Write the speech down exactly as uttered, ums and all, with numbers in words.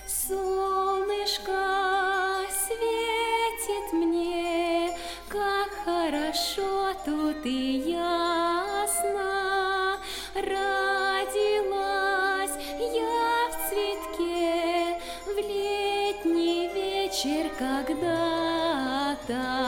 Солнышко светит мне, как хорошо тут и ясно. Родилась я в цветке в летний вечер когда-то.